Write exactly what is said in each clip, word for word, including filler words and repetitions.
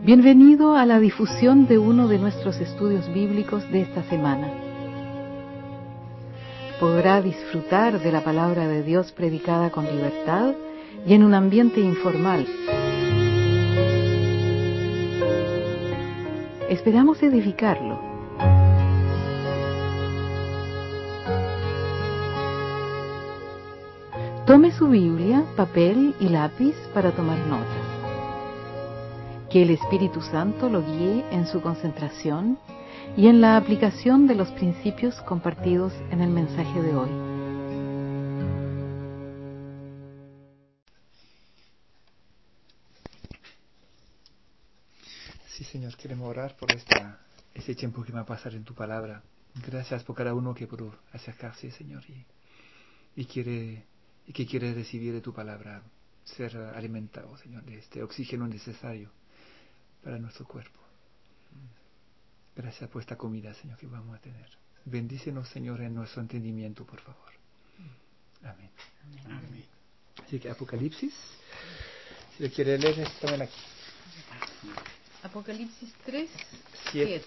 Bienvenido a la difusión de uno de nuestros estudios bíblicos de esta semana. Podrá disfrutar de la palabra de Dios predicada con libertad y en un ambiente informal. Esperamos edificarlo. Tome su Biblia, papel y lápiz para tomar notas. Que el Espíritu Santo lo guíe en su concentración y en la aplicación de los principios compartidos en el mensaje de hoy. Sí, Señor, queremos orar por esta, este tiempo que va a pasar en tu palabra. Gracias por cada uno que pudo acercarse, Señor, y, y, quiere, y que quiere recibir de tu palabra, ser alimentado, Señor, de este oxígeno necesario para nuestro cuerpo. Gracias por esta comida, Señor, que vamos a tener. Bendícenos, Señor, en nuestro entendimiento, por favor. Amén. Amén. Amén. Así que Apocalipsis, si le quiere leer, estamos aquí. Apocalipsis tres, siete.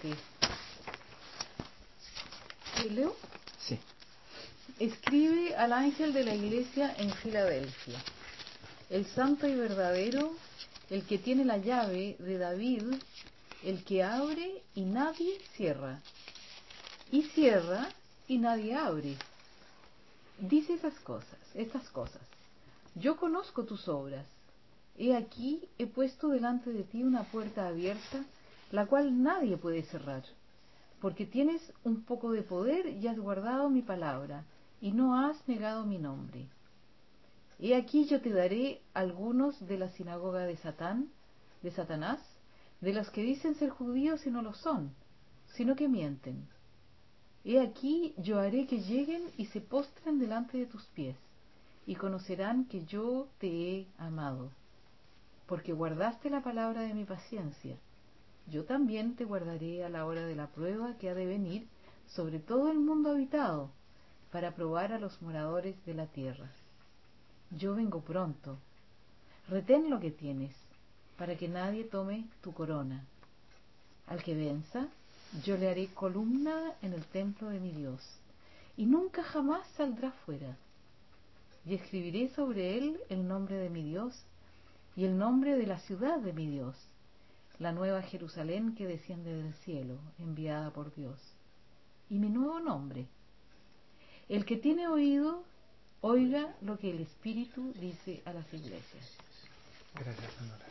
siete. ¿Leo? Sí. Escribe al ángel de la iglesia en Filadelfia, el santo y verdadero, el que tiene la llave de David, el que abre y nadie cierra, y cierra y nadie abre. Dice esas cosas, estas cosas. Yo conozco tus obras. He aquí, he puesto delante de ti una puerta abierta, la cual nadie puede cerrar, porque tienes un poco de poder y has guardado mi palabra, y no has negado mi nombre. He aquí yo te daré algunos de la sinagoga de Satán, de Satanás, de los que dicen ser judíos y no lo son, sino que mienten. He aquí yo haré que lleguen y se postren delante de tus pies, y conocerán que yo te he amado, porque guardaste la palabra de mi paciencia. Yo también te guardaré a la hora de la prueba que ha de venir sobre todo el mundo habitado, para probar a los moradores de la tierra. Yo vengo pronto. Retén lo que tienes, para que nadie tome tu corona. Al que venza, yo le haré columna en el templo de mi Dios, y nunca jamás saldrá fuera. Y escribiré sobre él el nombre de mi Dios, y el nombre de la ciudad de mi Dios, la nueva Jerusalén que desciende del cielo, enviada por Dios, y mi nuevo nombre. El que tiene oído, oiga lo que el Espíritu dice a las iglesias. Gracias, Señora.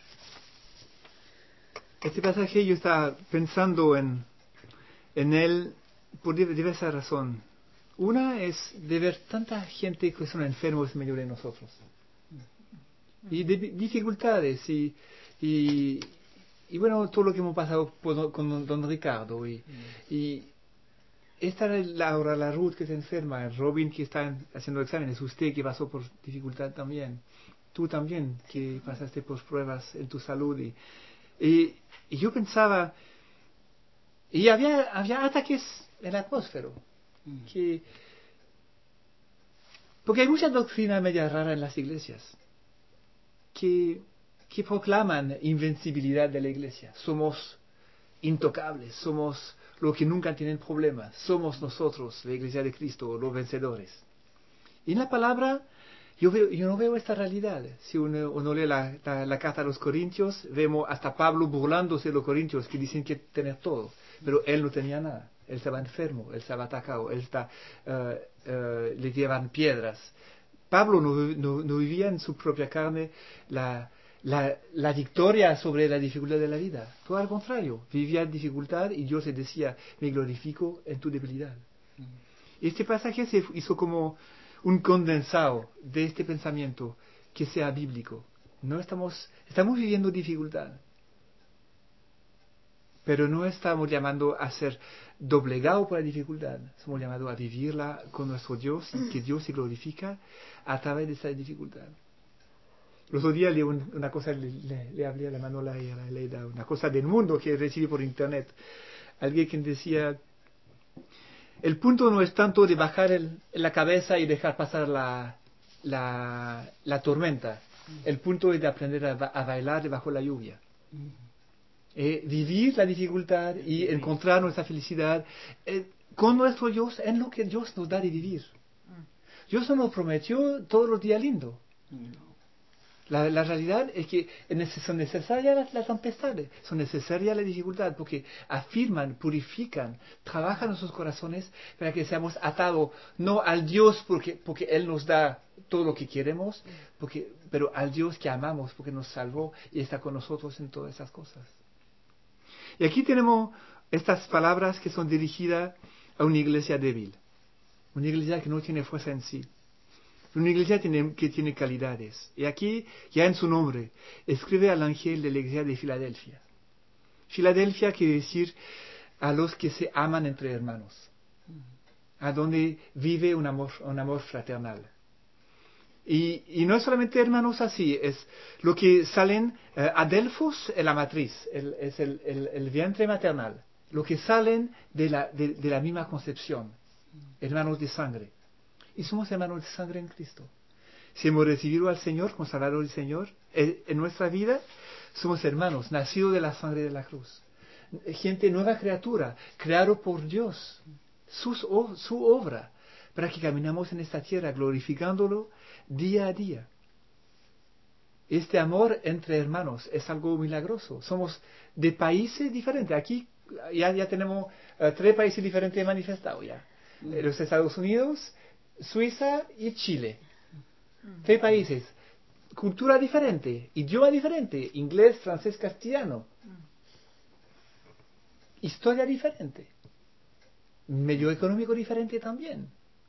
Este pasaje yo estaba pensando en, en él por diversas razones. Una es de ver tanta gente que son enfermos en medio de nosotros. Y de dificultades y, y, y bueno, todo lo que hemos pasado por, con don Ricardo. Y, y esta es la, ahora la Ruth que se enferma, Robin que está haciendo exámenes, usted que pasó por dificultad también, tú también que pasaste por pruebas en tu salud. Y, y, y yo pensaba, y había, había ataques en la atmósfera, mm. que, porque hay mucha doctrina media rara en las iglesias, que, que proclaman invencibilidad de la iglesia. Somos intocables, somos los que nunca tienen problemas, somos nosotros, la iglesia de Cristo, los vencedores. Y en la palabra, yo, veo, yo no veo esta realidad. Si uno, uno lee la, la, la carta a los Corintios, vemos hasta Pablo burlándose de los Corintios, que dicen que tener todo, pero él no tenía nada. Él estaba enfermo, él estaba atacado, él está, uh, uh, le llevan piedras. Pablo no, no, no vivía en su propia carne la, la, la victoria sobre la dificultad de la vida. Todo al contrario, vivía en dificultad y Dios le decía, me glorifico en tu debilidad. Mm. Este pasaje se hizo como un condensado de este pensamiento que sea bíblico. No estamos, estamos viviendo dificultad, pero no estamos llamando a ser doblegados por la dificultad. Estamos llamados a vivirla con nuestro Dios y que Dios se glorifica a través de esa dificultad. El otro día leí un, una cosa, le, le, le hablé a la Manola y a la Leida, una cosa del mundo que recibí por internet. Alguien que decía, el punto no es tanto de bajar el, la cabeza y dejar pasar la, la, la tormenta. El punto es de aprender a, a bailar debajo de la lluvia. Eh, vivir la dificultad y encontrar nuestra felicidad eh, con nuestro Dios en lo que Dios nos da de vivir. Dios no nos prometió todos los días lindo. La, la realidad es que son necesarias las, las tempestades, son necesarias la dificultad, porque afirman, purifican, trabajan nuestros corazones para que seamos atados no al Dios porque, porque Él nos da todo lo que queremos, porque, pero al Dios que amamos porque nos salvó y está con nosotros en todas esas cosas. Y aquí tenemos estas palabras que son dirigidas a una iglesia débil, una iglesia que no tiene fuerza en sí. Una iglesia tiene, que tiene calidades. Y aquí, ya en su nombre, escribe al ángel de la iglesia de Filadelfia. Filadelfia quiere decir a los que se aman entre hermanos, a donde vive un amor, un amor fraternal. Y, y no es solamente hermanos así, es lo que salen, eh, Adelphos es la matriz, el, es el, el, el vientre maternal, lo que salen de la, de, de la misma concepción, hermanos de sangre. Y somos hermanos de sangre en Cristo. Si hemos recibido al Señor como Salvador y Señor en nuestra vida, somos hermanos, nacidos de la sangre de la cruz. Gente, nueva criatura, creado por Dios, sus, su obra, para que caminamos en esta tierra glorificándolo día a día. Este amor entre hermanos es algo milagroso. Somos de países diferentes. Aquí ya, ya tenemos uh, tres países diferentes manifestados ya. Mm. Los Estados Unidos, Suiza y Chile. Mm. Tres países. Cultura diferente, idioma diferente, inglés, francés, castellano. Mm. Historia diferente. Medio económico diferente también.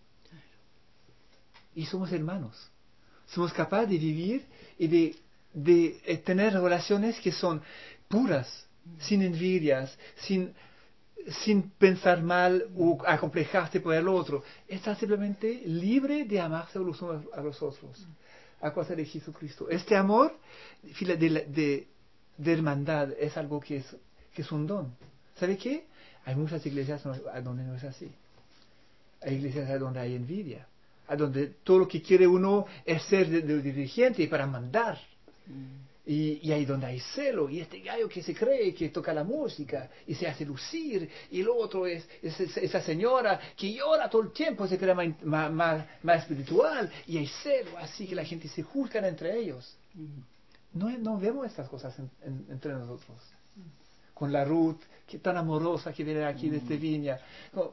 Y somos hermanos. Somos capaces de vivir y de, de, de tener relaciones que son puras, mm. sin envidias, sin, sin pensar mal o acomplejarse por el otro. Estar simplemente libre de amarse los unos a los otros, a causa de Jesucristo. Este amor de, de, de hermandad es algo que es, que es un don. ¿Sabe qué? Hay muchas iglesias donde no es así. Hay iglesias donde hay envidia, a donde todo lo que quiere uno es ser de, de dirigente para mandar. Mm. Y, y ahí donde hay celo, y este gallo que se cree que toca la música y se hace lucir, y el otro es, es, es esa señora que llora todo el tiempo, se cree más, más, más espiritual, y hay celo, así que la gente se juzga entre ellos. Mm. No, no vemos estas cosas en, en, entre nosotros. Mm. Con la Ruth, que tan amorosa que viene aquí mm. de esta viña. No,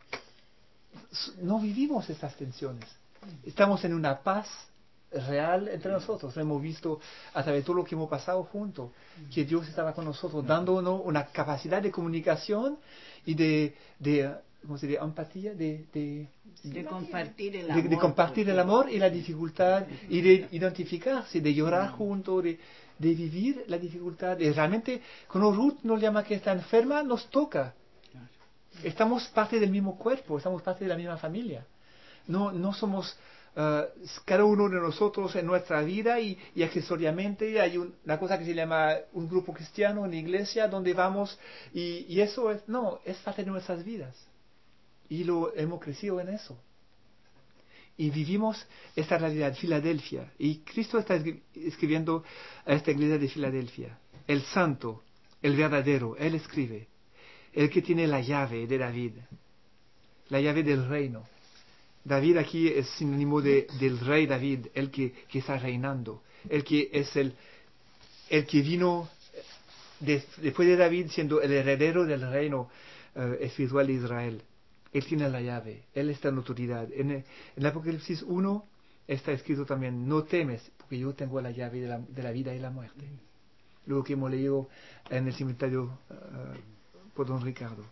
no vivimos estas tensiones. Estamos en una paz real entre nosotros. Lo hemos visto a través de todo lo que hemos pasado juntos, que Dios estaba con nosotros, dándonos una capacidad de comunicación y de, de ¿cómo se dice? Empatía, de, de, de compartir el de, amor, de compartir el amor y la dificultad, y de identificarse, de llorar juntos, de, de vivir la dificultad. Y realmente, cuando Ruth nos llama que está enferma, nos toca. Estamos parte del mismo cuerpo, estamos parte de la misma familia. No, no somos uh, cada uno de nosotros en nuestra vida y, y accesoriamente hay un, una cosa que se llama un grupo cristiano, una iglesia donde vamos y, y eso es, no, es parte de nuestras vidas. Y lo hemos crecido en eso. Y vivimos esta realidad, Filadelfia. Y Cristo está escribiendo a esta iglesia de Filadelfia. El santo, el verdadero, Él escribe. El que tiene la llave de David, la llave del reino. David aquí es sinónimo de, del rey David, el que, que está reinando, el que es el, el que vino de, después de David siendo el heredero del reino uh, espiritual de Israel. Él tiene la llave, él está en autoridad. En, en el Apocalipsis uno está escrito también, no temes, porque yo tengo la llave de la, de la vida y la muerte. Luego que hemos leído en el comentario uh, por don Ricardo.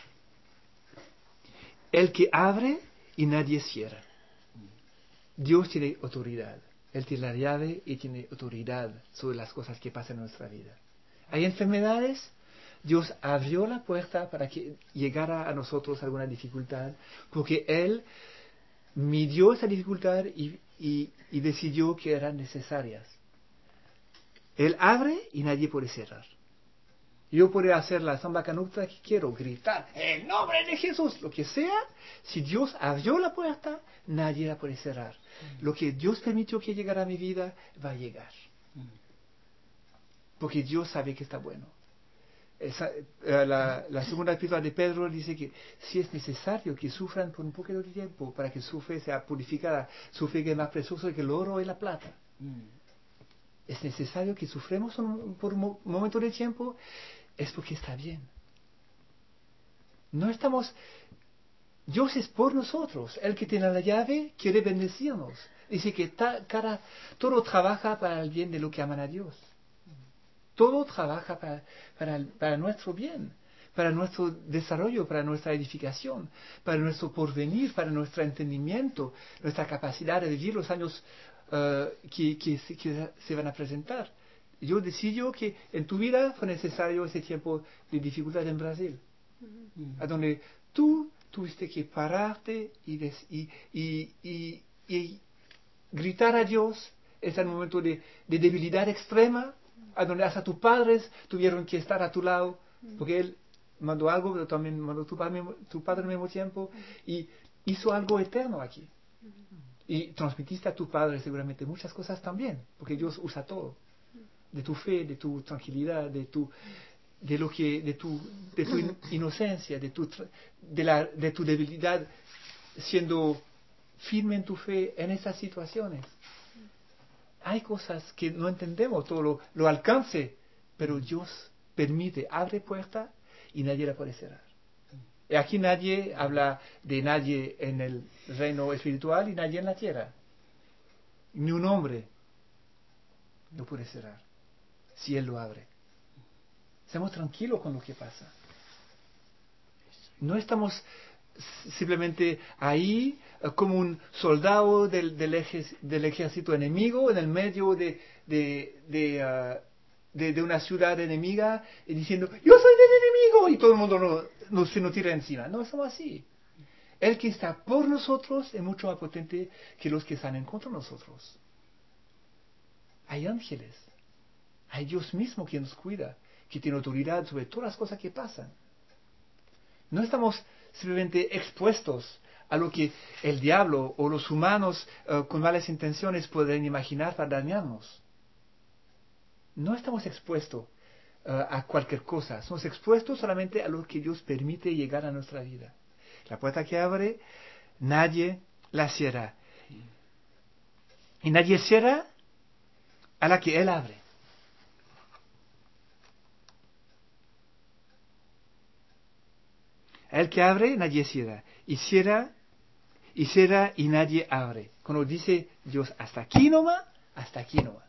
El que abre y nadie cierra. Dios tiene autoridad. Él tiene la llave y tiene autoridad sobre las cosas que pasan en nuestra vida. Hay enfermedades, Dios abrió la puerta para que llegara a nosotros alguna dificultad, porque Él midió esa dificultad y, y, y decidió que eran necesarias. Él abre y nadie puede cerrar. Yo puedo hacer la samba canuta que quiero, gritar, en nombre de Jesús, lo que sea. Si Dios abrió la puerta, nadie la puede cerrar. Mm. Lo que Dios permitió que llegara a mi vida, va a llegar. Mm. Porque Dios sabe que está bueno. Esa, eh, la, la segunda epístola de Pedro dice que si es necesario que sufran por un poquito de tiempo para que su fe sea purificada, su fe que es más preciosa que el oro y la plata. Mm. Es necesario que suframos un, por un mo- momento de tiempo, es porque está bien. No estamos... Dios es por nosotros. El que tiene la llave quiere bendecirnos. Dice que ta, cada, todo trabaja para el bien de los que aman a Dios. Todo trabaja para, para, para nuestro bien, para nuestro desarrollo, para nuestra edificación, para nuestro porvenir, para nuestro entendimiento, nuestra capacidad de vivir los años uh, que, que, que se van a presentar. Yo decido que en tu vida fue necesario ese tiempo de dificultad en Brasil, mm-hmm. a donde tú tuviste que pararte y, des, y, y, y, y gritar a Dios. Es el momento de, de debilidad extrema, a donde hasta tus padres tuvieron que estar a tu lado, porque Él mandó algo, pero también mandó tu padre, tu padre al mismo tiempo, y hizo algo eterno aquí. Y transmitiste a tu padre seguramente muchas cosas también, porque Dios usa todo, de tu fe, de tu tranquilidad, de tu, de lo que, de tu, de tu inocencia, de tu, de la, de tu debilidad, siendo firme en tu fe en esas situaciones. Hay cosas que no entendemos, todo lo, lo alcance, pero Dios permite, abre puerta y nadie la puede cerrar. Y aquí nadie habla de nadie en el reino espiritual y nadie en la tierra. Ni un hombre lo puede cerrar si Él lo abre. Seamos tranquilos con lo que pasa. No estamos simplemente ahí uh, como un soldado del, del, ej, del ejército enemigo en el medio de, de, de, uh, de, de una ciudad enemiga y diciendo yo soy del enemigo y todo el mundo no, no, se nos tira encima. No somos así. El que está por nosotros es mucho más potente que los que están en contra de nosotros. Hay ángeles, hay Dios mismo quien nos cuida, que tiene autoridad sobre todas las cosas que pasan. No estamos simplemente expuestos a lo que el diablo o los humanos uh, con malas intenciones pueden imaginar para dañarnos. No estamos expuestos uh, a cualquier cosa, somos expuestos solamente a lo que Dios permite llegar a nuestra vida. La puerta que abre, nadie la cierra. Y nadie cierra a la que Él abre. El que abre, nadie cierra. Y cierra, y cierra, y nadie abre. Cuando dice Dios, hasta aquí nomás, hasta aquí nomás.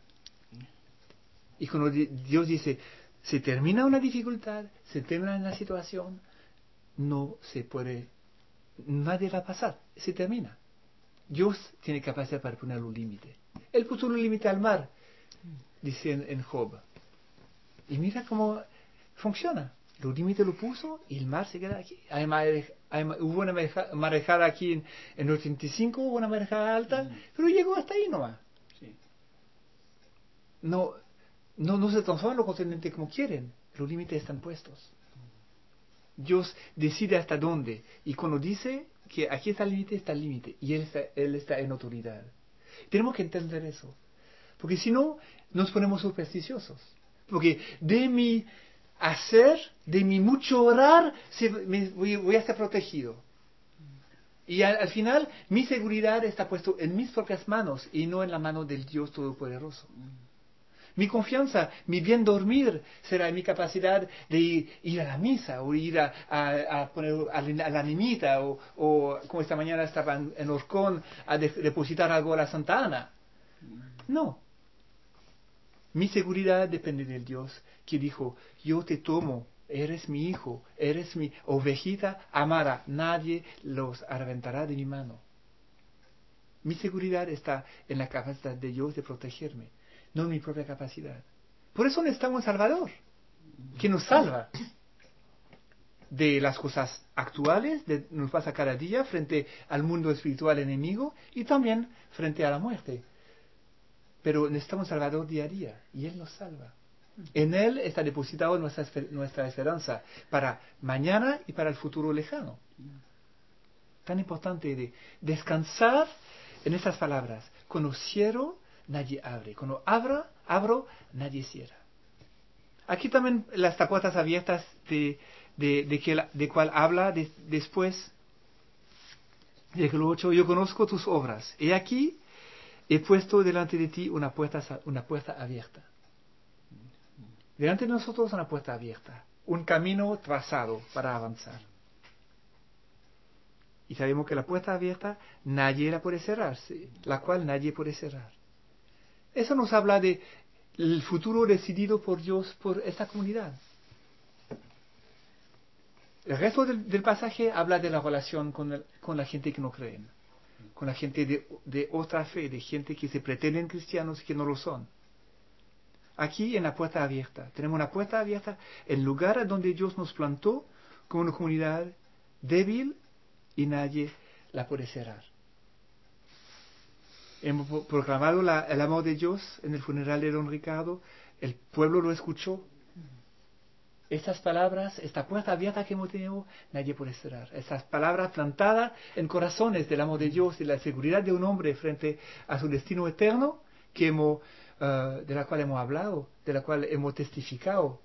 Y cuando Dios dice, se termina una dificultad, se termina una situación, no se puede, nadie va a pasar, se termina. Dios tiene capacidad para poner un límite. Él puso un límite al mar, dice en, en Job. Y mira cómo funciona. El límite lo puso y el mar se queda aquí. Hay mare, hay, hubo una marejada aquí en, en el ochenta y cinco, hubo una marejada alta, mm. pero llegó hasta ahí nomás. Sí. No, no, no se transforman los continentes como quieren. Los límites están puestos. Dios decide hasta dónde. Y cuando dice que aquí está el límite, está el límite. Y él está, él está en autoridad. Tenemos que entender eso. Porque si no, nos ponemos supersticiosos. Porque de mi hacer, de mi mucho orar, se, me, voy, voy a estar protegido. Y al, al final, mi seguridad está puesta en mis propias manos y no en la mano del Dios Todopoderoso. Mi confianza, mi bien dormir, será en mi capacidad de ir, ir a la misa o ir a, a, a poner a la, a la nimita o, o como esta mañana estaba en, en Orcón a de, depositar algo a la Santa Ana. No. Mi seguridad depende del Dios que dijo, yo te tomo, eres mi hijo, eres mi ovejita amada, nadie los arrebatará de mi mano. Mi seguridad está en la capacidad de Dios de protegerme, no en mi propia capacidad. Por eso necesitamos un Salvador, que nos salva de las cosas actuales, de, nos pasa cada día frente al mundo espiritual enemigo y también frente a la muerte. Pero necesitamos un Salvador día a día y Él nos salva. En Él está depositada nuestra, nuestra esperanza para mañana y para el futuro lejano. Tan importante de descansar en esas palabras. Cuando cierro, nadie abre. Cuando abro, abro, nadie cierra. Aquí también las puertas abiertas de, de, de, que, de cual habla de, después. Versículo ocho, yo conozco tus obras. Y aquí he puesto delante de ti una puerta, una puerta abierta. Delante de nosotros una puerta abierta. Un camino trazado para avanzar. Y sabemos que la puerta abierta nadie la puede cerrar, la cual nadie puede cerrar. Eso nos habla de el futuro decidido por Dios por esta comunidad. El resto del, del pasaje habla de la relación con, el, con la gente que no creen, con la gente de, de otra fe, de gente que se pretenden cristianos y que no lo son. Aquí en la puerta abierta, tenemos una puerta abierta, el lugar donde Dios nos plantó como una comunidad débil y nadie la puede cerrar. Hemos proclamado la, el amor de Dios en el funeral de don Ricardo, el pueblo lo escuchó. Estas palabras, esta puerta abierta que hemos tenido, nadie puede cerrar. Estas palabras plantadas en corazones del amor de Dios y la seguridad de un hombre frente a su destino eterno, que hemos, uh, de la cual hemos hablado, de la cual hemos testificado,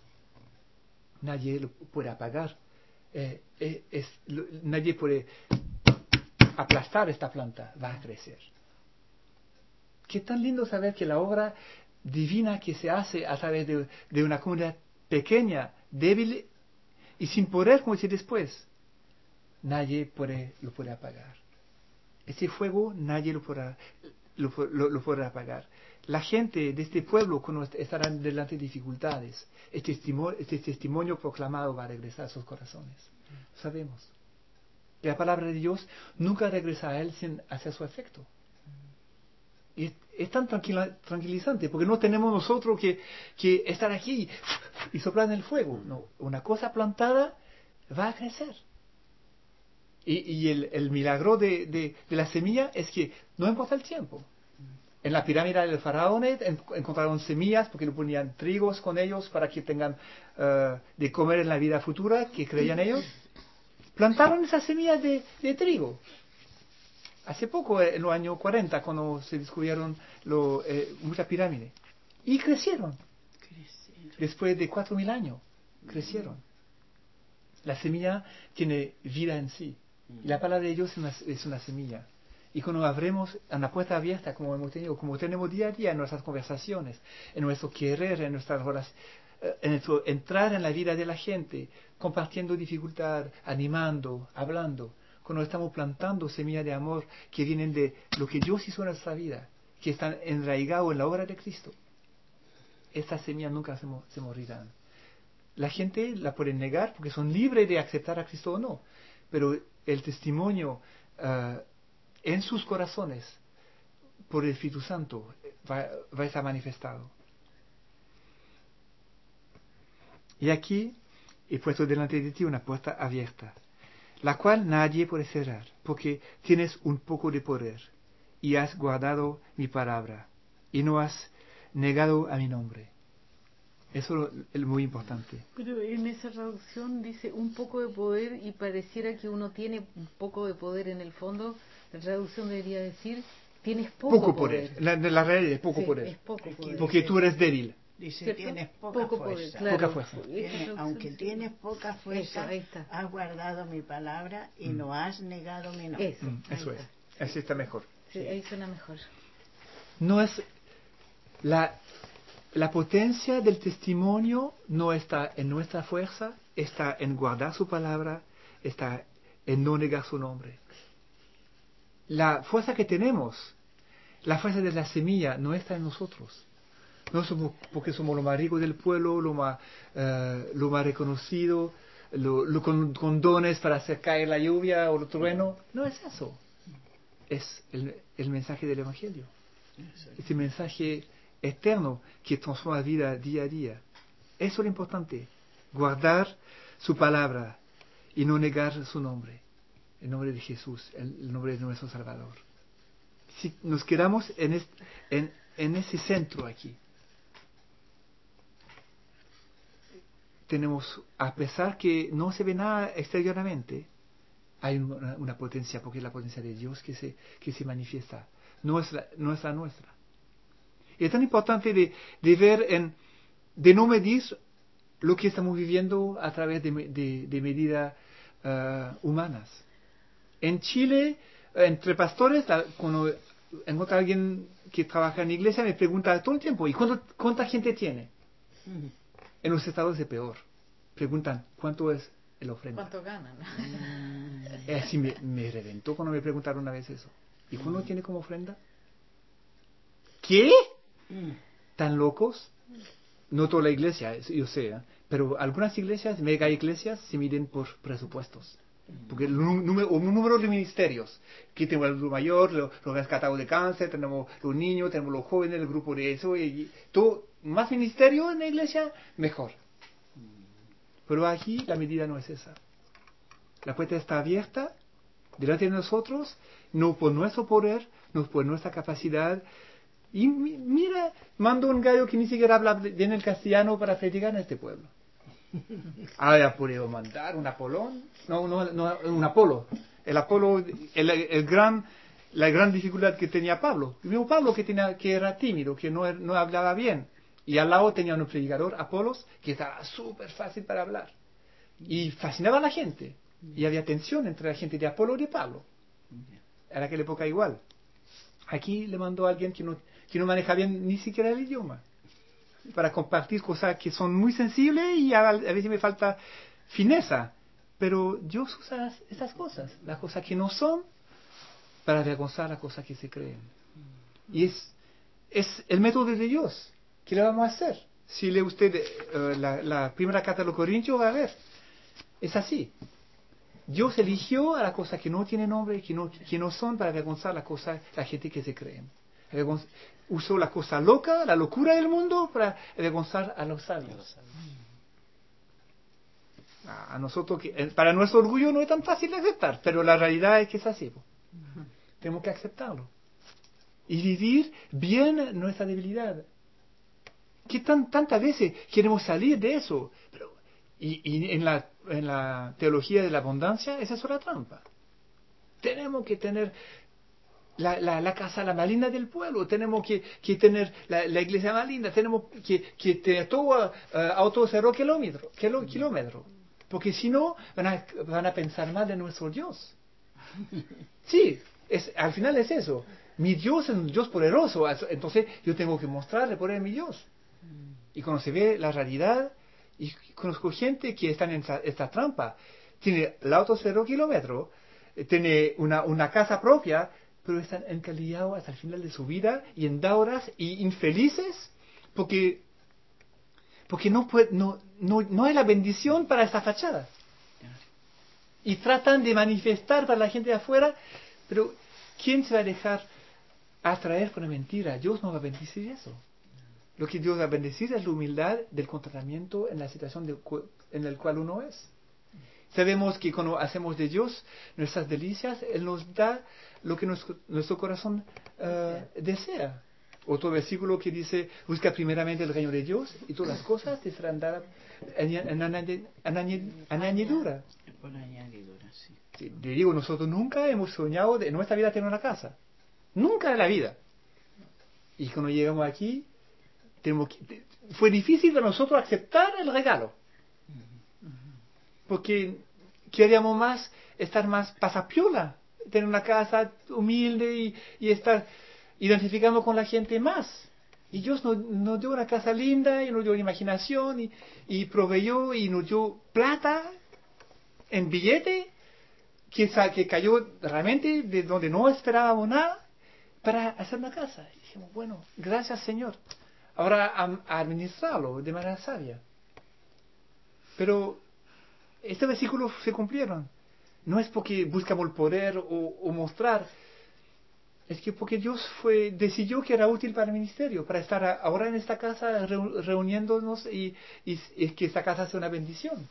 nadie lo puede apagar. Eh, eh, es, lo, nadie puede aplastar esta planta, va a crecer. Qué tan lindo saber que la obra divina que se hace a través de, de una comunidad pequeña, débil y sin poder, como dice después, nadie puede, lo puede apagar. Ese fuego nadie lo podrá, lo, lo, lo podrá apagar. La gente de este pueblo cuando estarán delante de dificultades, este testimonio, este testimonio proclamado va a regresar a sus corazones. Lo sabemos. Y la palabra de Dios nunca regresa a él sin hacer su efecto. Y es, es tan tranquila, tranquilizante, porque no tenemos nosotros que, que estar aquí y soplar en el fuego. No, una cosa plantada va a crecer. Y, y el, el milagro de, de, de la semilla es que no importa el tiempo. En la pirámide del faraón encontraron semillas porque le ponían trigos con ellos para que tengan uh, de comer en la vida futura, que creían ellos. Plantaron esas semillas de, de trigo. Hace poco, en los años cuarenta, cuando se descubrieron lo, eh, muchas pirámides. Y crecieron. crecieron. Después de cuatro mil años, crecieron. La semilla tiene vida en sí. Y la palabra de Dios es una, es una semilla. Y cuando abremos una puerta abierta, como hemos tenido, como tenemos día a día en nuestras conversaciones, en nuestro querer, en nuestras horas, en nuestro entrar en la vida de la gente, compartiendo dificultad, animando, hablando, cuando estamos plantando semillas de amor que vienen de lo que Dios hizo en nuestra vida, que están enraigados en la obra de Cristo, estas semillas nunca se, se morirán. La gente la puede negar porque son libres de aceptar a Cristo o no, pero el testimonio uh, en sus corazones por el Espíritu Santo va, va a estar manifestado. Y aquí he puesto delante de ti una puerta abierta, la cual nadie puede cerrar, porque tienes un poco de poder, y has guardado mi palabra, y no has negado a mi nombre. Eso es muy importante. Pero en esa traducción dice un poco de poder y pareciera que uno tiene un poco de poder en el fondo. La traducción debería decir, tienes poco, poco poder. poder. La, la realidad es poco sí, poder. Es poco poder. Porque tú eres débil. Dice, ¿cierto? tienes poca poco fuerza. Poder, claro. Poca fuerza. Tiene, aunque tienes poca fuerza, eso, has guardado mi palabra y mm. no has negado mi nombre. Eso, mm, eso es. Así está mejor. Sí, ahí suena mejor. No es la, la potencia del testimonio no está en nuestra fuerza, está en guardar su palabra, está en no negar su nombre. La fuerza que tenemos, la fuerza de la semilla, no está en nosotros. No somos porque somos lo más rico del pueblo, lo más, uh, lo más reconocido, lo, lo con, con dones para hacer caer la lluvia o el trueno. No es eso. Es el, el mensaje del Evangelio. Este mensaje eterno que transforma la vida día a día. Eso es lo importante. Guardar su palabra y no negar su nombre. El nombre de Jesús, el, el nombre de nuestro Salvador. Si nos quedamos en, este, en, en ese centro aquí, tenemos, a pesar que no se ve nada exteriormente, hay una, una potencia, porque es la potencia de Dios que se, que se manifiesta. No es la, no es la nuestra. Y es tan importante de, de ver en, de no medir lo que estamos viviendo a través de, de, de medidas uh, humanas. En Chile, entre pastores, la, cuando encuentro a alguien que trabaja en la iglesia, me pregunta todo el tiempo, ¿y cuánto, cuánta gente tiene? Mm. En los estados es peor. Preguntan, ¿cuánto es el ofrenda? ¿Cuánto ganan? Mm. Así me, me reventó cuando me preguntaron una vez eso. ¿Y cuánto mm. tiene como ofrenda? ¿Qué? Mm. ¿Tan locos? No toda la iglesia, yo sé, ¿eh? Pero algunas iglesias, mega iglesias, se miden por presupuestos. Porque el número, un número de ministerios, aquí tenemos el grupo mayor, los, los rescatados de cáncer, tenemos los niños, tenemos los jóvenes, el grupo de eso, y, y todo, más ministerio en la iglesia, mejor. Pero aquí la medida no es esa. La puerta está abierta delante de nosotros, no por nuestro poder, no por nuestra capacidad. Y mira, mando un gallo que ni siquiera habla bien el castellano para predicar en este pueblo. Ahora puedo mandar un Apolón, no, no, no, un Apolo. El Apolo, el, el gran, la gran dificultad que tenía Pablo. El mismo Pablo que, tenía, que era tímido, que no, no hablaba bien. Y al lado tenía un predicador, Apolos, que estaba súper fácil para hablar. Y fascinaba a la gente. Y había tensión entre la gente de Apolo y de Pablo. En aquella época igual. Aquí le mandó a alguien que no, que no maneja bien ni siquiera el idioma, para compartir cosas que son muy sensibles y a, a veces me falta fineza. Pero Dios usa esas cosas, las cosas que no son, para avergonzar las cosas que se creen. Y es, es el método de Dios. ¿Qué le vamos a hacer? Si lee usted uh, la, la primera carta de los Corintios, va a ver. Es así. Dios eligió a las cosas que no tienen nombre, que no, que no son, para avergonzar las cosas, la gente que se creen. Usó la cosa loca, la locura del mundo, para avergonzar a los sabios. A nosotros, que, para nuestro orgullo no es tan fácil de aceptar, pero la realidad es que es así. Uh-huh. Tenemos que aceptarlo. Y vivir bien nuestra debilidad. Que tan, tantas veces queremos salir de eso. Pero, y y en, la, en la teología de la abundancia, esa es otra trampa. Tenemos que tener La, la, la casa la más linda del pueblo, tenemos que, que tener la, la iglesia más linda, tenemos que, que tener todo uh, auto cero kilómetros, kilo, kilómetro, porque si no van a, van a pensar mal de nuestro Dios. Sí, es, al final es eso. Mi Dios es un Dios poderoso, entonces yo tengo que mostrarle por él mi Dios. Y cuando se ve la realidad, y conozco gente que está en esta, esta trampa, tiene el auto cero kilómetros, tiene una, una casa propia, pero están encalillados hasta el final de su vida y endeudados y infelices porque, porque no, puede, no, no, no hay la bendición para esta fachada. Y tratan de manifestar para la gente de afuera, pero ¿quién se va a dejar atraer por la mentira? Dios no va a bendecir eso. Lo que Dios va a bendecir es la humildad del contentamiento en la situación de, en la cual uno es. Sabemos que cuando hacemos de Dios nuestras delicias, Él nos da lo que nuestro, nuestro corazón uh, desea. Otro versículo que dice, busca primeramente el reino de Dios y todas las cosas te serán dadas en añadidura. Por añadidura, sí. Sí, le digo, nosotros nunca hemos soñado de, en nuestra vida tener una casa. Nunca en la vida. Y cuando llegamos aquí, tenemos que, fue difícil para nosotros aceptar el regalo. Porque queríamos más, estar más pasapiola, tener una casa humilde y, y estar identificando con la gente más. Y Dios nos, nos dio una casa linda y nos dio imaginación y, y proveyó y nos dio plata en billete que, que cayó realmente de donde no esperábamos nada para hacer una casa. Y dijimos, bueno, gracias Señor. Ahora a, a administrarlo de manera sabia. Pero este versículo se cumplieron. No es porque buscamos el poder o, o mostrar, es que porque Dios fue, decidió que era útil para el ministerio, para estar a, ahora en esta casa reuniéndonos y, y, y que esta casa sea una bendición.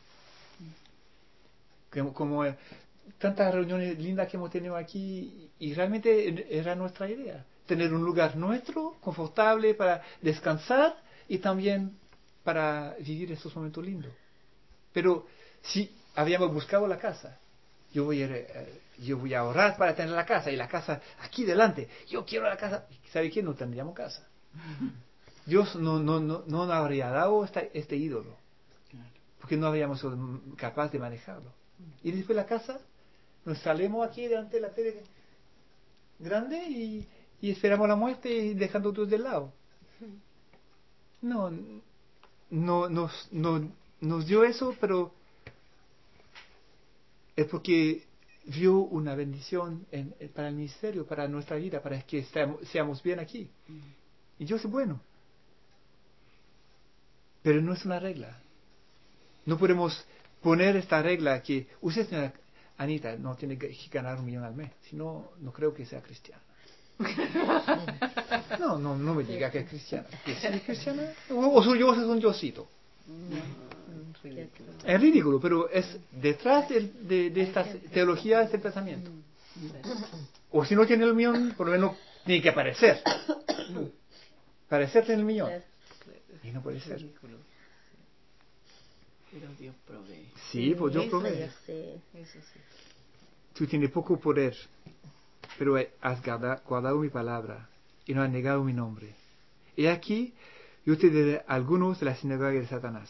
Como, como eh, tantas reuniones lindas que hemos tenido aquí, y realmente era nuestra idea, tener un lugar nuestro, confortable para descansar y también para vivir estos momentos lindos. Pero si habíamos buscado la casa, yo voy, a, yo voy a ahorrar para tener la casa, y la casa aquí delante, yo quiero la casa, ¿sabe qué? No tendríamos casa. Dios no, no, no, no nos habría dado este, este ídolo, porque no habríamos sido capaces de manejarlo. Y después la casa, nos salimos aquí delante de la tele grande y, y esperamos la muerte y dejando todo de lado. No, no nos, no, nos dio eso, pero es porque vio una bendición en, para el ministerio, para nuestra vida, para que seamos, seamos bien aquí. Y Dios es bueno. Pero no es una regla. No podemos poner esta regla que usted, señora Anita, no tiene que ganar un millón al mes. Si no, no creo que sea cristiana. No, no, no me diga que es cristiana. ¿Que sí es cristiana? O, o su Dios es un diosito. Es ridículo, pero es detrás de, de, de esta teología, este pensamiento. O si no tiene el millón, por lo menos tiene que aparecer. Parecerte en el millón. Y no puede ser. Pero Dios provee. Sí, pues Dios Eso provee. ya sé, eso sí. Tú tienes poco poder, pero has guarda- guardado mi palabra y no has negado mi nombre. Y aquí yo te daré algunos de la sinagoga de Satanás.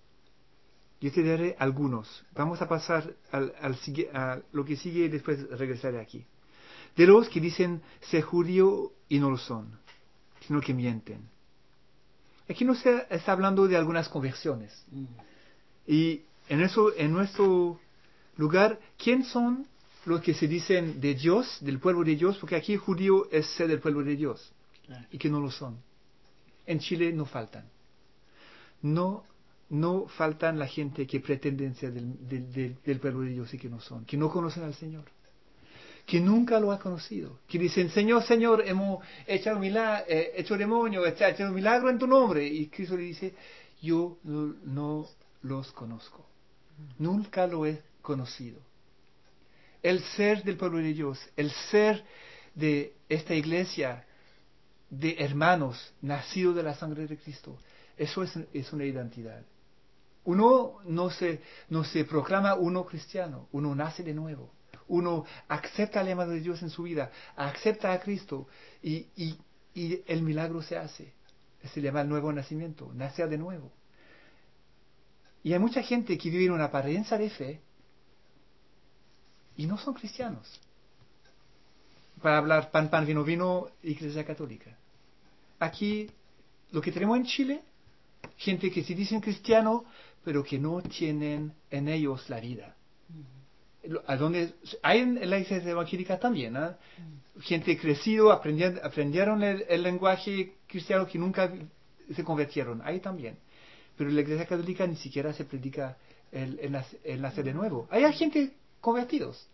Yo te daré algunos. Vamos a pasar al, al, sigue- a lo que sigue y después regresaré aquí. De los que dicen ser judío y no lo son, sino que mienten. Aquí no se está hablando de algunas conversiones. Mm. Y en, eso, en nuestro lugar, ¿quién son los que se dicen de Dios, del pueblo de Dios? Porque aquí judío es ser del pueblo de Dios. Claro. Y que no lo son. En Chile no faltan. No, no faltan la gente que pretenden ser del, del, del, del pueblo de Dios y que no son. Que no conocen al Señor. Que nunca lo ha conocido. Que dicen, Señor, Señor, hemos hecho, milagro, eh, hecho demonio, hecho, hecho un milagro en tu nombre. Y Cristo le dice, yo no, no los conozco. Nunca lo he conocido. El ser del pueblo de Dios, el ser de esta iglesia de hermanos nacidos de la sangre de Cristo, eso es, es una identidad. Uno no se, no se proclama uno cristiano, uno nace de nuevo. Uno acepta el llamado de Dios en su vida, acepta a Cristo y, y, y el milagro se hace. Se llama el nuevo nacimiento, nacer de nuevo. Y hay mucha gente que vive en una apariencia de fe y no son cristianos. Para hablar pan, pan, vino, vino, Iglesia Católica. Aquí, lo que tenemos en Chile, gente que se dicen cristianos, pero que no tienen en ellos la vida. A donde, hay en la iglesia evangélica también, ¿eh? Gente crecido, aprendieron, aprendieron el, el lenguaje cristiano que nunca se convirtieron, ahí también. Pero en la iglesia católica ni siquiera se predica el, el, el nacer de nuevo. Hay gente convertidos,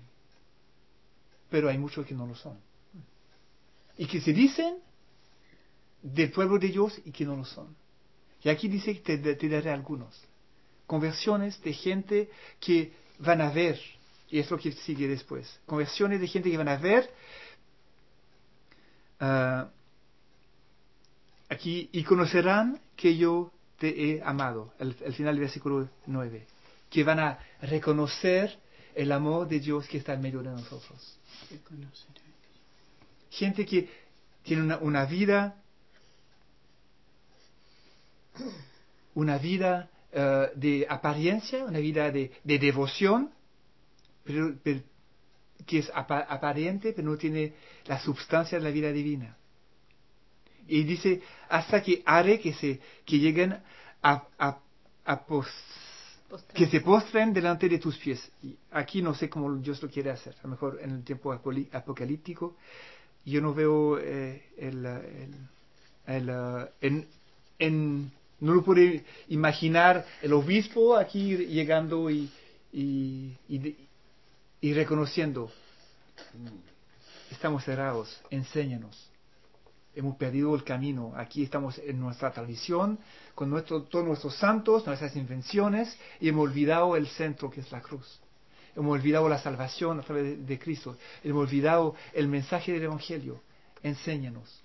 pero hay muchos que no lo son. Y que se dicen del pueblo de Dios y que no lo son. Y aquí dice que te, te daré algunos. Conversiones de gente que van a ver, y es lo que sigue después. Conversiones de gente que van a ver uh, aquí, y conocerán que yo te he amado. El, el final del versículo nueve. Que van a reconocer el amor de Dios que está en medio de nosotros. Gente que tiene una, una vida, una vida uh, de apariencia, una vida de, de devoción, pero, pero que es apa, aparente, pero no tiene la sustancia de la vida divina. Y dice, hasta que haré que se que lleguen a, a, a pos, que se postren delante de tus pies. Y aquí no sé cómo Dios lo quiere hacer. A lo mejor en el tiempo apocalíptico, yo no veo eh, el, el, el, uh, en, en, no lo puedo imaginar el obispo aquí llegando y, y, y, y reconociendo. Estamos cerrados, enséñanos. Hemos perdido el camino. Aquí estamos en nuestra tradición, con nuestro, todos nuestros santos, nuestras invenciones, y hemos olvidado el centro que es la cruz. Hemos olvidado la salvación a través de, de Cristo. Hemos olvidado el mensaje del Evangelio. Enséñanos.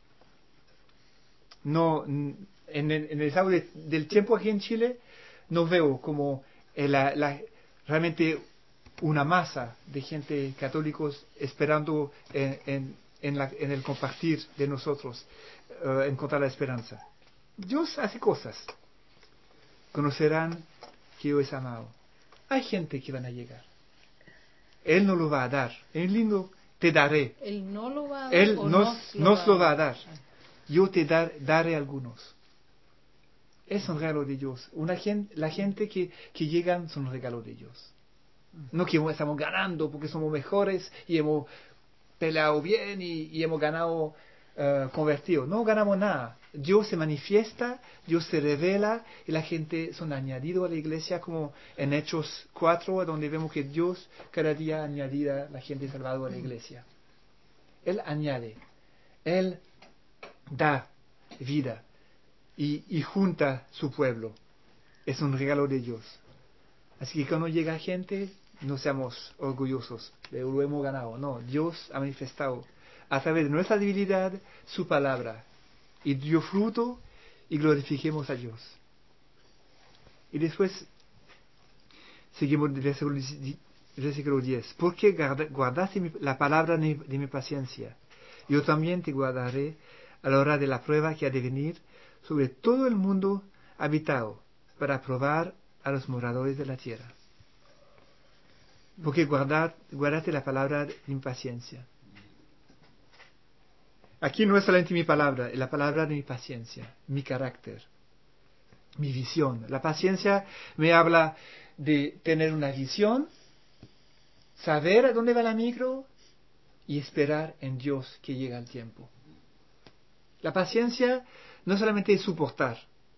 No, en el, en el estado de, del tiempo aquí en Chile, no veo como la, la, realmente una masa de gente católicos esperando en, en, en, la, en el compartir de nosotros, uh, encontrar la esperanza. Dios hace cosas. Conocerán que yo he amado. Hay gente que van a llegar. Él no lo va a dar. Es lindo, te daré. Él no lo va a dar. Él o nos, nos lo, nos va lo va a dar. Yo te dar, daré algunos. Es un regalo de Dios. Una gente, la gente que, que llegan son un regalo de Dios. No que estamos ganando porque somos mejores y hemos peleado bien y, y hemos ganado uh, convertido. No ganamos nada. Dios se manifiesta, Dios se revela y la gente son añadidos a la iglesia, como en Hechos cuatro, donde vemos que Dios cada día añadía la gente salvada a la iglesia. Él añade, Él da vida y, y junta su pueblo. Es un regalo de Dios. Así que cuando llega gente, no seamos orgullosos de lo hemos ganado. No, Dios ha manifestado a través de nuestra debilidad su palabra y dio fruto y glorifiquemos a Dios. Y después seguimos el versículo, versículo diez. Porque guardaste mi, la palabra de mi, de mi paciencia, yo también te guardaré a la hora de la prueba que ha de venir sobre todo el mundo habitado, para probar a los moradores de la tierra. Porque guardar, guardaste la palabra de mi paciencia. Aquí no es solamente mi palabra, es la palabra de mi paciencia, mi carácter, mi visión. La paciencia me habla de tener una visión, saber a dónde va la micro y esperar en Dios que llega el tiempo. La paciencia no solamente es soportar,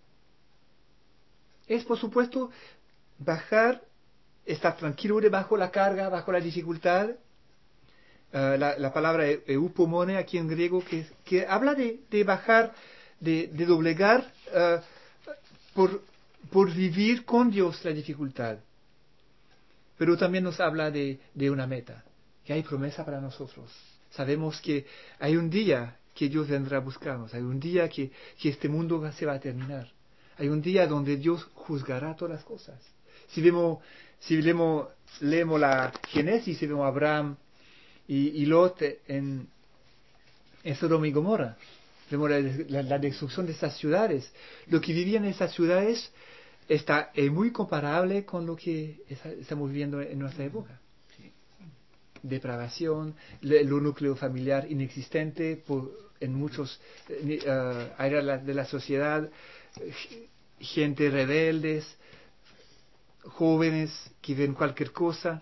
es por supuesto bajar, estar tranquilo debajo la carga, bajo la dificultad. Uh, la, la palabra eupomone aquí en griego que, que habla de, de bajar, de, de doblegar uh, por, por vivir con Dios la dificultad. Pero también nos habla de, de una meta, que hay promesa para nosotros. Sabemos que hay un día que Dios vendrá a buscarnos, hay un día que, que este mundo se va a terminar, hay un día donde Dios juzgará todas las cosas. Si vemos, si leemos, leemos la Génesis, si vemos a Abraham y, y Lot en, en Sodoma y Gomorra, vemos la, la, la destrucción de estas ciudades. Lo que vivían en estas ciudades está es muy comparable con lo que está, estamos viviendo en nuestra época. Depravación, el núcleo familiar inexistente por, en muchos uh, áreas de la sociedad, gente rebeldes, jóvenes que ven cualquier cosa,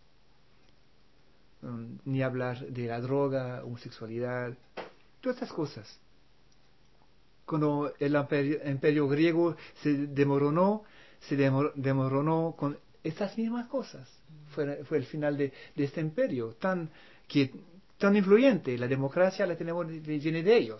um, ni hablar de la droga, homosexualidad, todas estas cosas. Cuando el imperio, imperio griego se demoronó, se demor, demoronó con estas mismas cosas. Fue, fue el final de, de este imperio tan, que, tan influyente. La democracia la tenemos llena de ellos.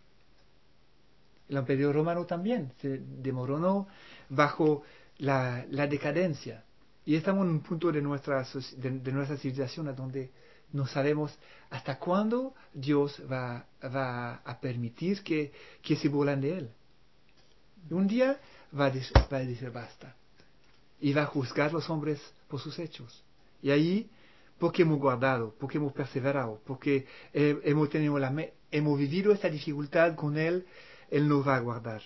El imperio romano también se demoronó bajo la, la decadencia. Y estamos en un punto de nuestra, de, de nuestra civilización donde no sabemos hasta cuándo Dios va, va a permitir que, que se burlen de Él. Un día va a, decir, va a decir basta. Y va a juzgar a los hombres por sus hechos. Y ahí, porque hemos guardado, porque hemos perseverado, porque eh, hemos, tenido la, hemos vivido esta dificultad con Él, Él nos va a guardar.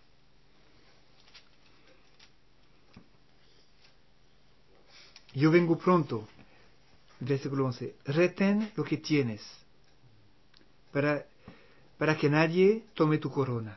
Yo vengo pronto. Versículo once. Retén lo que tienes, para, para que nadie tome tu corona.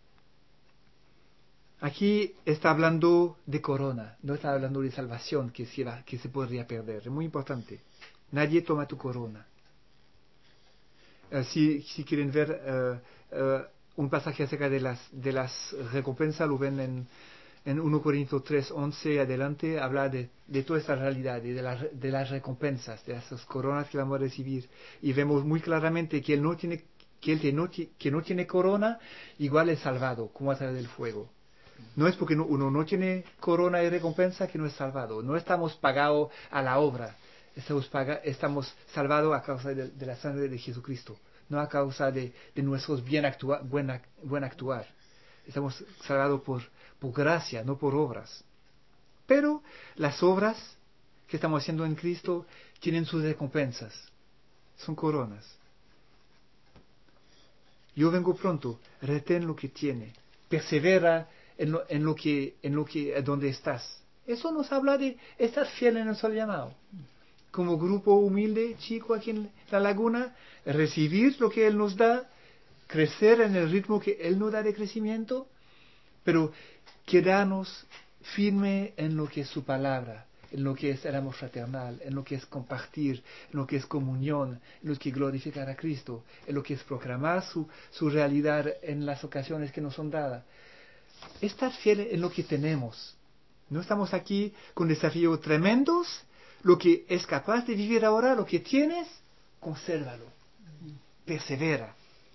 Aquí está hablando de corona, no está hablando de salvación que se, va, que se podría perder. Es muy importante. Nadie toma tu corona. Uh, si, si quieren ver uh, uh, un pasaje acerca de las, de las recompensas, lo ven en, en primera Corintios tres, once adelante, habla de, de toda esta realidad, de, la, de las recompensas, de esas coronas que vamos a recibir. Y vemos muy claramente que él no tiene, que el que no, que no tiene corona, igual es salvado, como a través del fuego. No es porque no, uno no tiene corona y recompensa que no es salvado. No estamos pagados a la obra. Estamos, paga, estamos salvados a causa de, de la sangre de Jesucristo. No a causa de, de nuestros bien, actua, buen, buen actuar. Estamos salvados por, por gracia, no por obras. Pero las obras que estamos haciendo en Cristo tienen sus recompensas. Son coronas. Yo vengo pronto. Retén lo que tiene. persevera en lo, en lo que, en lo que, donde estás. Eso nos habla de estar fiel en el sol llamado. Como grupo humilde, chico aquí en la laguna, recibir lo que Él nos da, crecer en el ritmo que Él nos da de crecimiento, pero quedarnos firme en lo que es su palabra, en lo que es el amor fraternal, en lo que es compartir, en lo que es comunión, en lo que es glorificar a Cristo, en lo que es proclamar su, su realidad en las ocasiones que nos son dadas. Estar fiel en lo que tenemos. No estamos aquí con desafíos tremendos. Lo que es capaz de vivir ahora, lo que tienes, consérvalo. Persevera.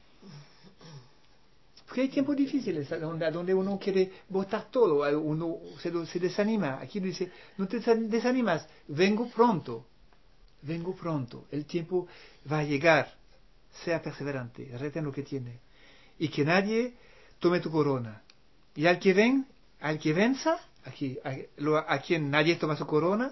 Porque hay tiempos difíciles donde, donde uno quiere botar todo, uno se, se desanima. Aquí dice, no te desanimas, vengo pronto. Vengo pronto. El tiempo va a llegar. Sea perseverante, retén lo que tiene. Y que nadie tome tu corona. Y al que ven, al que venza, aquí, a, lo, a quien nadie toma su corona,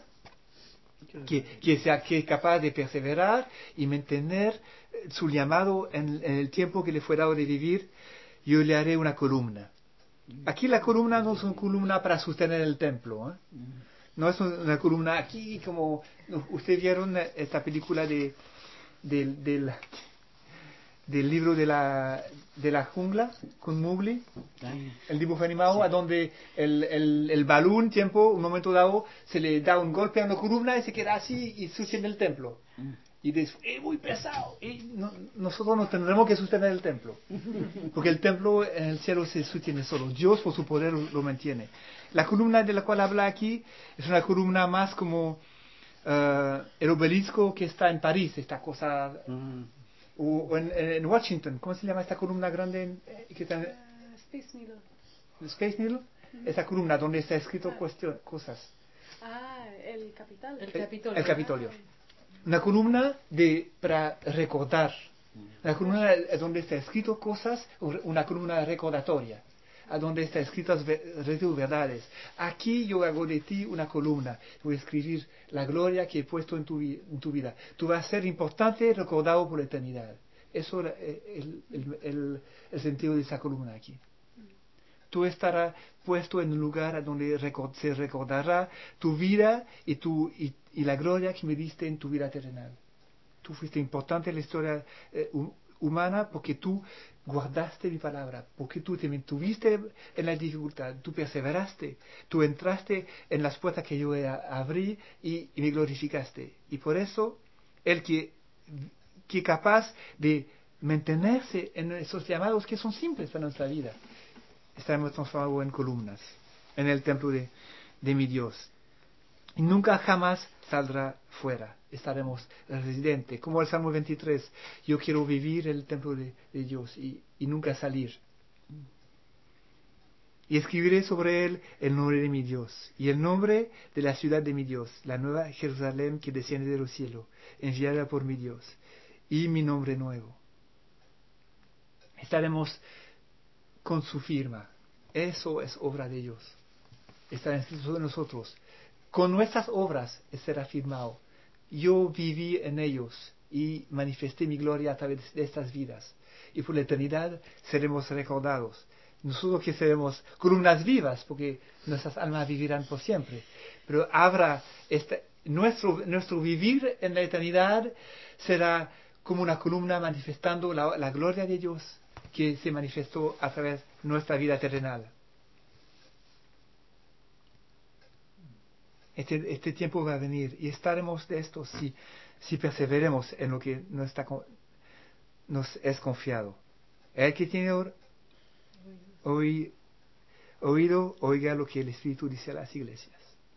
que, que sea que es capaz de perseverar y mantener su llamado en, en el tiempo que le fue dado de vivir, yo le haré una columna. Aquí la columna no es una columna para sostener el templo, ¿eh? No es una columna aquí como... ¿Ustedes vieron esta película de, de, de la, del libro de la, de la jungla con Mowgli? El dibujo animado, sí. A donde el, el, el balón, tiempo, un momento dado, se le da un golpe a una columna y se queda así y sostiene el templo. Y dice, es muy pesado. Y no, nosotros no tendremos que sostener el templo. Porque el templo en el cielo se sostiene solo. Dios por su poder lo, lo mantiene. La columna de la cual habla aquí es una columna más como uh, el obelisco que está en París, esta cosa... Mm. O, o en, en Washington, ¿cómo se llama esta columna grande? En, que está en, uh, Space Needle. Space Needle, mm-hmm. Esa columna donde está escrito ah. cuestión, cosas. Ah, el Capitolio. El Capitolio. El Capitolio. Ah. Una columna de, para recordar. Una columna donde está escrito cosas, una columna recordatoria. A donde está escritas verdades. Aquí yo hago de ti una columna. Voy a escribir la gloria que he puesto en tu, en tu vida. Tú vas a ser importante, recordado por la eternidad. Eso es el, el, el, el sentido de esa columna aquí. Tú estarás puesto en un lugar donde record, se recordará tu vida y, tu, y, y la gloria que me diste en tu vida terrenal. Tú fuiste importante en la historia eh, humana porque tú guardaste mi palabra, porque tú te mantuviste en la dificultad, tú perseveraste, tú entraste en las puertas que yo abrí y, y me glorificaste. Y por eso, el que, que es capaz de mantenerse en esos llamados que son simples para nuestra vida, estaremos transformados en columnas, en el templo de, de mi Dios. Y nunca jamás saldrá fuera. Estaremos residentes. Como el Salmo veintitrés. Yo quiero vivir en el templo de, de Dios y, y nunca salir. Y escribiré sobre él el nombre de mi Dios y el nombre de la ciudad de mi Dios, la nueva Jerusalén que desciende de los cielos, enviada por mi Dios, y mi nombre nuevo. Estaremos con su firma. Eso es obra de Dios. Está escrito de nosotros. Con nuestras obras será firmado. Yo viví en ellos y manifesté mi gloria a través de estas vidas. Y por la eternidad seremos recordados. Nosotros que seremos columnas vivas, porque nuestras almas vivirán por siempre. Pero habrá este, nuestro, nuestro vivir en la eternidad será como una columna manifestando la, la gloria de Dios que se manifestó a través de nuestra vida terrenal. Este, este tiempo va a venir y estaremos de esto si, si perseveremos en lo que nos, está, nos es confiado. El que tiene oí, oído, oiga lo que el Espíritu dice a las iglesias.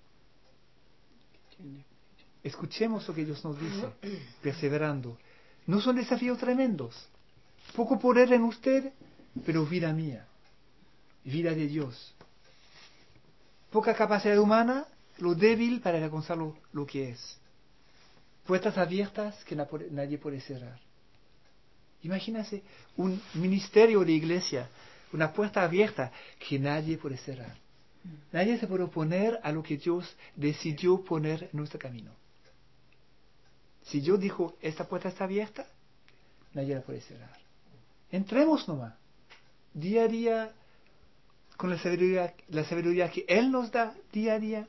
Escuchemos lo que Dios nos dice, perseverando. No son desafíos tremendos. Poco poder en usted, pero vida mía, vida de Dios. Poca capacidad humana, lo débil para alcanzar lo, lo que es. Puertas abiertas que na, nadie puede cerrar. Imagínense un ministerio de iglesia, una puerta abierta que nadie puede cerrar. Nadie se puede oponer a lo que Dios decidió poner en nuestro camino. Si Dios dijo, esta puerta está abierta, nadie la puede cerrar. Entremos nomás. Día a día con la sabiduría, la sabiduría que Él nos da día a día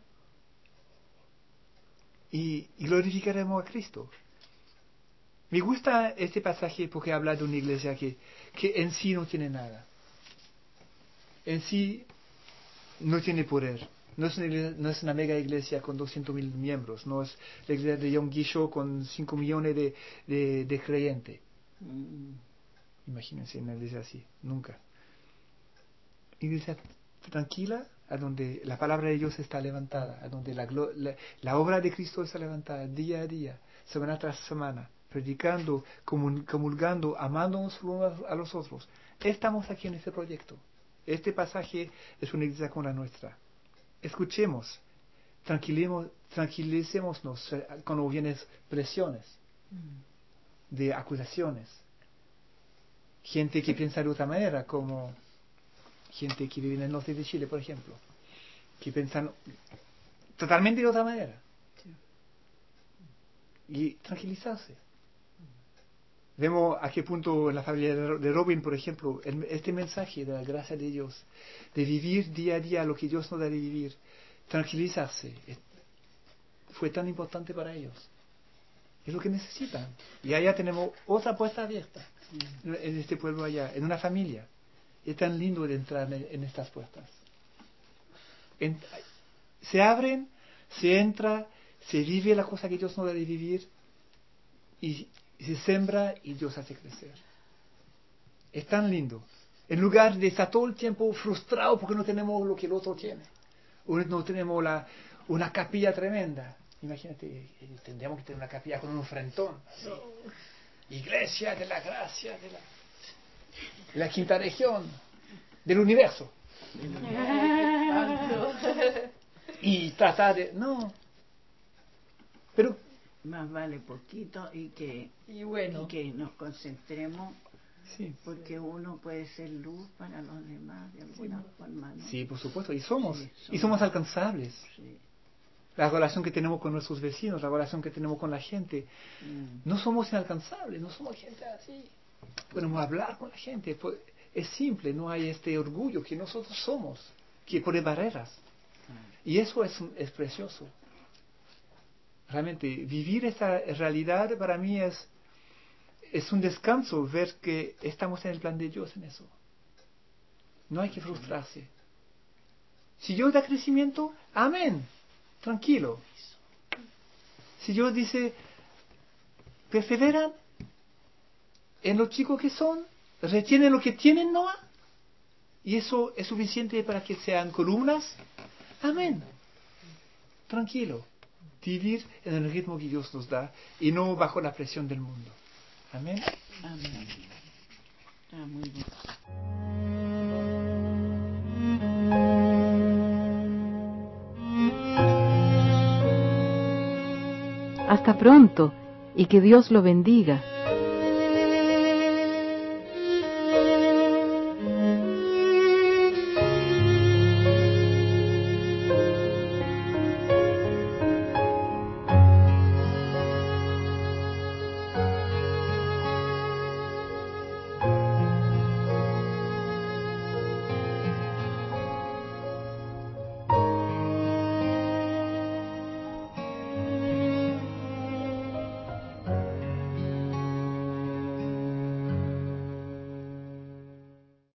y, y glorificaremos a Cristo. Me gusta este pasaje porque habla de una iglesia que, que en sí no tiene nada. En sí no tiene poder. No es una, iglesia, no es una mega iglesia con doscientos mil miembros. No es la iglesia de Yonggi-sho con cinco millones de, de, de creyentes. Mm. Imagínense una iglesia así. Nunca. Iglesia tranquila, a donde la palabra de Dios está levantada, a donde la, la, la obra de Cristo está levantada día a día, semana tras semana, predicando, comulgando, amándonos unos a los otros. Estamos aquí en este proyecto. Este pasaje es una iglesia como la nuestra. Escuchemos, tranquilicémonos cuando vienen presiones de acusaciones. Gente que piensa de otra manera, como gente que vive en el norte de Chile, por ejemplo, que piensan totalmente de otra manera. Y tranquilizarse. Vemos a qué punto en la familia de Robin, por ejemplo, el, este mensaje de la gracia de Dios, de vivir día a día lo que Dios nos da de vivir, tranquilizarse, fue tan importante para ellos. Es lo que necesitan. Y allá tenemos otra puerta abierta, mm. en este pueblo allá, en una familia. Es tan lindo de entrar en, en estas puertas. En, se abren, se entra, se vive la cosa que Dios nos da de vivir y se sembra y Dios hace crecer. Es tan lindo. En lugar de estar todo el tiempo frustrado porque no tenemos lo que el otro tiene. O no tenemos la, una capilla tremenda. Imagínate, tendríamos que tener una capilla con un frentón. Así. Iglesia de la gracia de la, de la quinta región del universo. Y tratar de... No. Pero... Más vale poquito y que, y bueno. y que nos concentremos, sí, porque uno puede ser luz para los demás de alguna sí, forma, ¿no? Sí, por supuesto, y somos, sí, somos y somos alcanzables. Sí. La relación que tenemos con nuestros vecinos, la relación que tenemos con la gente, mm. no somos inalcanzables, no somos gente así. Podemos hablar con la gente, es simple, no hay este orgullo que nosotros somos, que pone barreras. Y eso es, es precioso. Realmente, vivir esta realidad para mí es, es un descanso, ver que estamos en el plan de Dios en eso. No hay que frustrarse. Si Dios da crecimiento, amén, tranquilo. Si Dios dice, perseveran en lo chicos que son, retienen lo que tienen, ¿no? Y eso es suficiente para que sean columnas, amén, tranquilo. Vivir en el ritmo que Dios nos da y no bajo la presión del mundo. Amén. Amén. Ah, muy bien. Hasta pronto y que Dios lo bendiga.